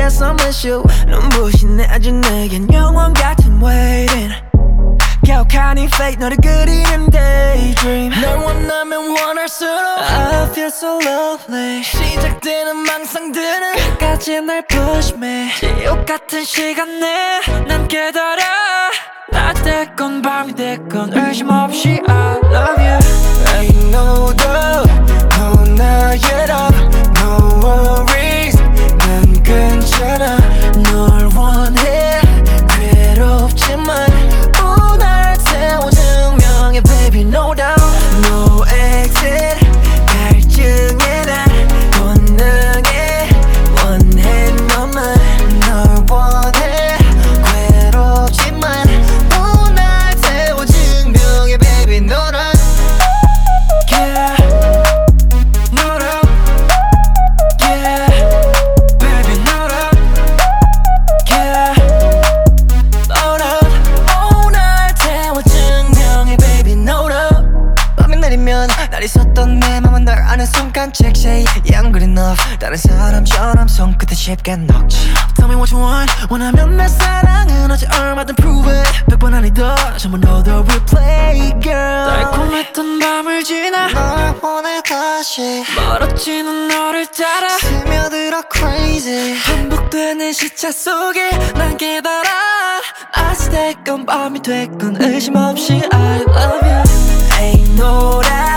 guess I miss you. 눈부신 내 아주 내겐 영원 같은 waiting. 격한 이 fate 너를 그리는 daydream. 널 원하면 원할수록 I feel so lovely. 시작되는 망상들은 끝까지 날 push me. 지옥 같은 시간 내 난 깨달아. 낮 됐건 밤이 됐건 의심 없이 I love you. Ain't no doubt 너 나의 love. No worries 난 괜찮아. 널 원해 괴롭지만 날 태워 증명해 baby no doubt. No exit 갈증에 날 본능에 원해 너만. 널 원해 괴롭지만 날 태워 증명해 baby no doubt. Yeah no doubt. Yeah baby no doubt. Yeah no doubt. Oh 날 태워 증명해 baby no doubt. 밤이 내리면 날 있었던 내 맘은 널 아는 순간 check say yeah I'm good enough. 다른 사람처럼 손끝에 쉽게 녹지. Tell me what you want. 원하면 내 사랑은 어제 얼마든 prove it. 100번 아니더 전부 너도 replay girl. 달콤했던 밤을 지나 널 보내 다시 멀어지는 너를 따라 스며들어 crazy. 반복되는 시차 속에 난 깨달아. 아직 됐건 밤이 됐건 의심 없이 I love you. Ain't no doubt